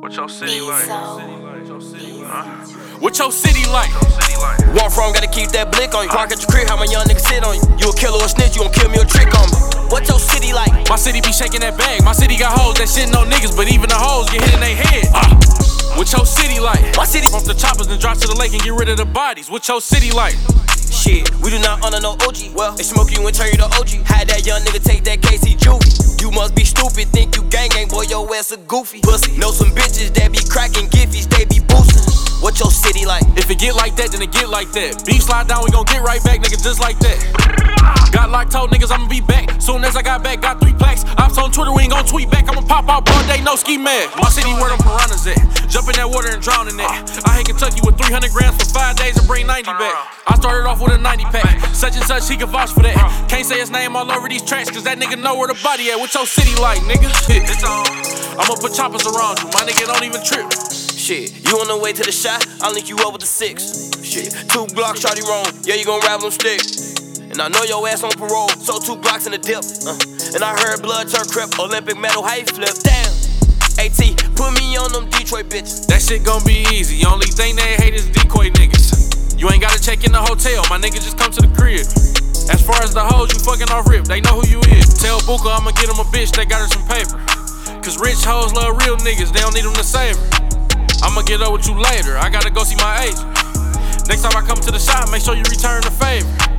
What your city like? What your city like? Walk from, gotta keep that blick on you. Park at your crib, how my young niggas sit on you. You a killer or a snitch, you gon' kill me or trick on me. What your city like? My city be shaking that bag. My city got hoes that shitting on niggas, but even the hoes get hit in they head. What your city like? My city Pump the choppers and drop to the lake and get rid of the bodies. What your city like? Shit, we do not honor no OG. Well, they smoke you and turn you to OG. Had that young nigga take that KC juvie. You must be stupid, think you gang, boy, your ass a goofy pussy. Know some bitches that be cracking giffies, they be boosting. What your city like? If it get like that, then it get like that. Beef slide down, we gon' get right back, nigga, just like that. Got locked, told niggas I'ma be back. Soon as I got back, got 3 plaques. Ops on Twitter, we ain't gon' tweet back. I'ma pop out broad day, no ski mad. My city where them piranhas at. Jump in that water and drown in that. I hit Kentucky with 300 grams for 5 days and bring 90 back. I started off with a 90 pack. Such and such, he can vouch for that. Can't say his name all over these tracks, cause that nigga know where the body at. What your city like, nigga? I'ma put choppers around you, my nigga don't even trip. Shit, you on the way to the shot, I'll link you up with the 6. Shit, 2 blocks, shawty wrong, yeah, you gon' rap them stick. And I know your ass on parole, so 2 blocks in the dip. And I heard blood turn crip, Olympic medal, how you flip? Damn, AT, put me on them Detroit bitches. That shit gon' be easy, only thing they hate is decoy niggas. You ain't gotta check in the hotel, my nigga just come to the crib. As far as the hoes, you fucking off rip, they know who you is. Tell Buka I'ma get him a bitch, they got her some paper. Cause rich hoes love real niggas, they don't need them to save her. I'ma get up with you later, I gotta go see my agent. Next time I come to the shop, make sure you return the favor.